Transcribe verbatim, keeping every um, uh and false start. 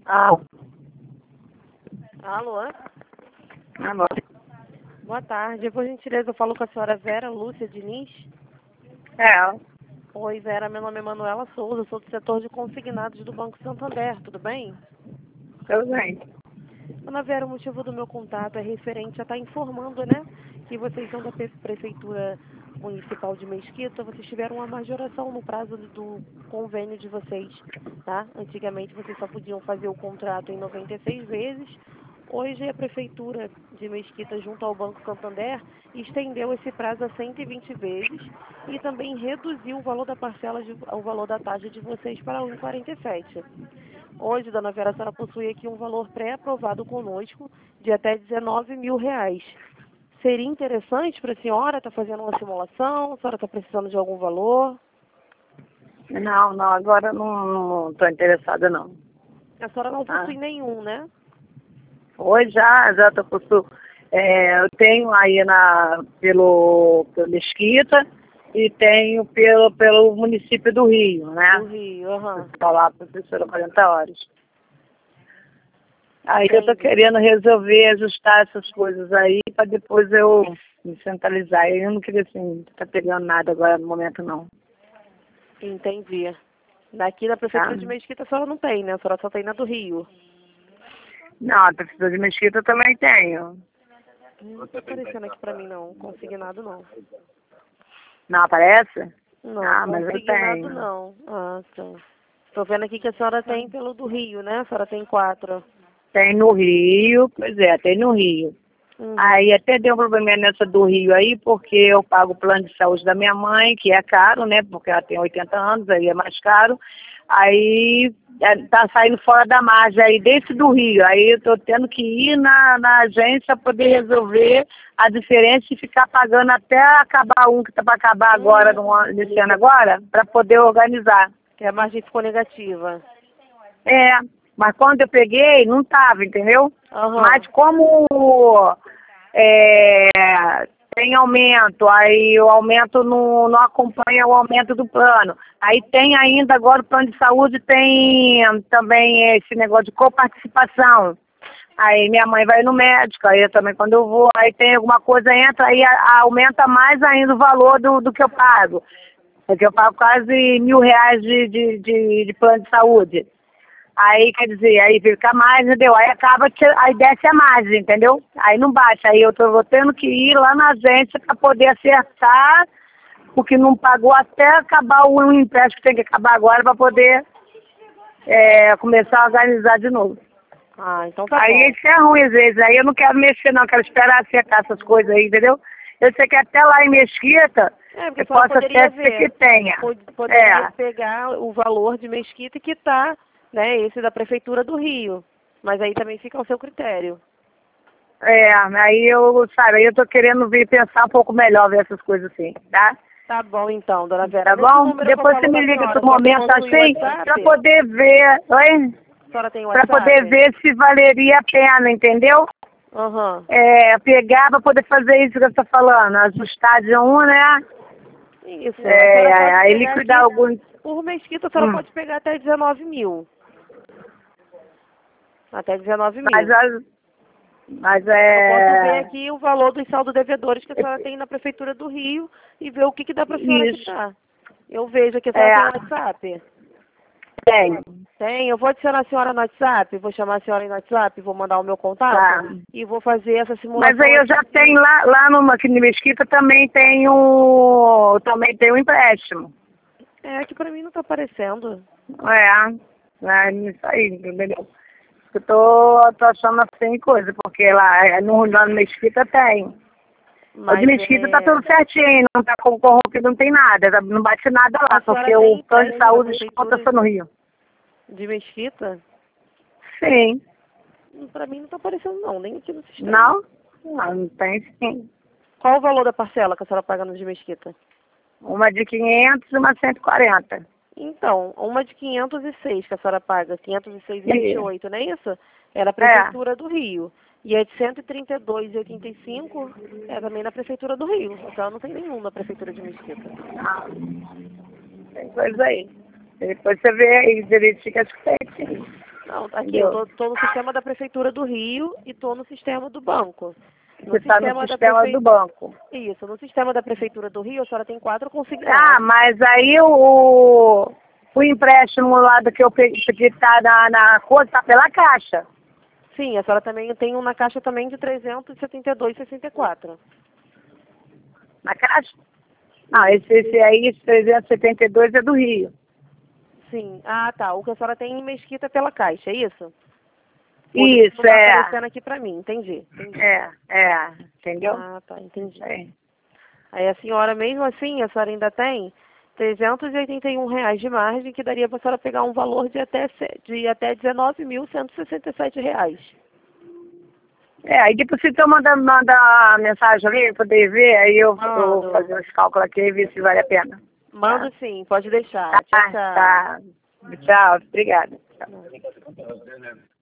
Ah, Alô? alô. Boa tarde. Por gentileza, eu falo com a senhora Vera Lúcia Diniz. É, Oi, Vera. Meu nome é Manuela Souza. Sou do setor de consignados do Banco Santander. Tudo bem? tudo bem. Dona Vera, o motivo do meu contato é referente a estar informando, né, que vocês são da Pre- Prefeitura Municipal de Mesquita. Vocês tiveram uma majoração no prazo do do convênio de vocês, tá? Antigamente vocês só podiam fazer o contrato em noventa e seis vezes. Hoje a Prefeitura de Mesquita, junto ao Banco Santander, estendeu esse prazo a cento e vinte vezes e também reduziu o valor da parcela, de, o valor da taxa de vocês para um vírgula quarenta e sete. Hoje, dona Vera, a senhora possui aqui um valor pré-aprovado conosco de até dezenove mil reais. Seria interessante para a senhora estar fazendo uma simulação? A senhora está precisando de algum valor? Não, não, agora não estou interessada, não. A senhora não Ah, possui nenhum, né? hoje já, já estou com... É, eu tenho aí na, pelo, pelo Mesquita e tenho pelo, pelo município do Rio, né? Do Rio, aham. Está lá, professora, quarenta horas. Aí eu estou Entendi. querendo resolver, ajustar essas coisas aí, para depois eu me centralizar. Eu não queria, assim, estar pegando nada agora no momento, não. Entendi. Daqui da Tá? Prefeitura de Mesquita a senhora não tem, né? A senhora só tem na do Rio. Não, a professora de Mesquita eu também tenho. Não está aparecendo aqui para mim, não. Consignado, não. Não aparece? Não, Ah, mas eu consignado, tenho. não. Ah, tá. Estou vendo aqui que a senhora tem pelo do Rio, né? A senhora tem quatro. Tem no Rio, pois é, tem no Rio. Uhum. Aí até deu um problema nessa do Rio aí, porque eu pago o plano de saúde da minha mãe, que é caro, né? Porque ela tem oitenta anos, aí é mais caro. Aí é, tá saindo fora da margem aí desse do Rio. Aí eu tô tendo que ir na, na agência para poder resolver a diferença e ficar pagando até acabar um que tá para acabar agora, no, ano- nesse ano agora, para poder organizar. Que a margem ficou negativa. É, mas quando eu peguei, não tava, entendeu? Aham. Mas como é, tem aumento, aí o aumento não, não acompanha o aumento do plano. Aí tem ainda agora o plano de saúde, tem também esse negócio de coparticipação. Aí minha mãe vai no médico, aí eu também quando eu vou, aí tem alguma coisa, entra, aí a- a- aumenta mais ainda o valor do, do que eu pago. Porque eu pago quase mil reais de, de, de, de plano de saúde. Aí, quer dizer, aí fica mais, entendeu? Aí acaba que aí desce a margem, entendeu? Aí não baixa. Aí eu tô vou tendo que ir lá na agência para poder acertar, porque não pagou até acabar o empréstimo que tem que acabar agora para poder é, começar a organizar de novo. Ah, então tá Aí bom. isso é ruim às vezes. Aí eu não quero mexer não, quero esperar acertar essas coisas aí, entendeu? Eu sei que até lá em Mesquita, É, porque a eu senhora posso poderia até ser que ver. tenha. Pod- Poderia É. pegar o valor de Mesquita que tá, né, esse da Prefeitura do Rio. Mas aí também fica ao seu critério. É, aí eu, sabe, aí eu tô querendo vir pensar um pouco melhor, ver essas coisas assim, tá? Tá bom então, dona Vera. Tá Nesse bom? número que eu Depois você falo com me a liga senhora, outro a senhora momento possui o assim, WhatsApp? pra poder ver, oi? A senhora tem Pra WhatsApp? poder ver se valeria a pena, entendeu? Aham. É, pegar pra poder fazer isso que eu tô falando, ajustar de um, né? Isso. A É, senhora pode aí pegar liquidar aqui, alguns. por Mesquita, a senhora Hum. pode pegar até dezenove mil. Até dezenove Mas, mil. as- mas Eu posso ver é. aqui o valor dos saldo devedores que a senhora tem na Prefeitura do Rio e ver o que, que dá para a senhora Isso. quitar. Eu vejo aqui, a senhora É. tem WhatsApp? Tem. Tem, eu vou adicionar a senhora no WhatsApp, vou chamar a senhora no WhatsApp, vou mandar o meu contato Tá. e vou fazer essa simulação Mas aí eu já aqui. tenho lá, lá no, aqui no Mesquita também tem um, também tem um empréstimo. É que para mim não está aparecendo. É, é isso aí, entendeu? Eu tô, tô achando assim coisa, porque lá é, no, lá no Mesquita tem. O de Mas Mesquita tá é, tudo certinho, não tá com corrompido, não tem nada, tá- não bate nada lá, a senhora porque tem o plano de empréstimo da saúde desconta Prefeitura só no Rio. de Mesquita? Sim. Para mim não está aparecendo não, nem aqui no sistema. Não? Não, não tem sim. Qual o valor da parcela que a senhora paga no de Mesquita? Uma de quinhentos e uma cento e quarenta. Então, uma de quinhentos e seis que a senhora paga, quinhentos e seis e vinte e oito, não é isso? É da Prefeitura do Rio. E a de cento e trinta e dois e oitenta e cinco é também da Prefeitura do Rio. A senhora não tem nenhum da Prefeitura de Mesquita. Ah, tem coisa aí. Depois você vê aí direitinho que acho que tem sim. Não, tá aqui, eu tô, tô no sistema da Prefeitura do Rio e tô no sistema do banco. Você está no sistema prefe... do banco. Isso, no sistema da Prefeitura do Rio, a senhora tem quatro consignados. Ah, mas aí o, o empréstimo lá do que eu peguei, que está na, na conta, está pela Caixa. Sim, a senhora também tem um na Caixa também de trezentos e setenta e dois reais e sessenta e quatro centavos. Na Caixa? Ah, esse, esse aí, esse trezentos e setenta e dois é do Rio. Sim. Ah, tá. O que a senhora tem em Mesquita é pela Caixa, é isso? Isso, não tá é. aparecendo aqui pra mim, entendi, entendi. É, é, entendeu? Ah, tá, entendi. É. Aí a senhora, mesmo assim, a senhora ainda tem trezentos e oitenta e um reais de margem, que daria para a senhora pegar um valor de até, de até dezenove mil cento e sessenta e sete reais. É, aí depois você então manda, manda a mensagem ali para poder ver, aí eu, eu vou fazer os cálculos aqui e ver se vale a pena. Mando Tá? sim, pode deixar. Tá, Tchau, tchau. tá. Tchau, obrigada. Tchau.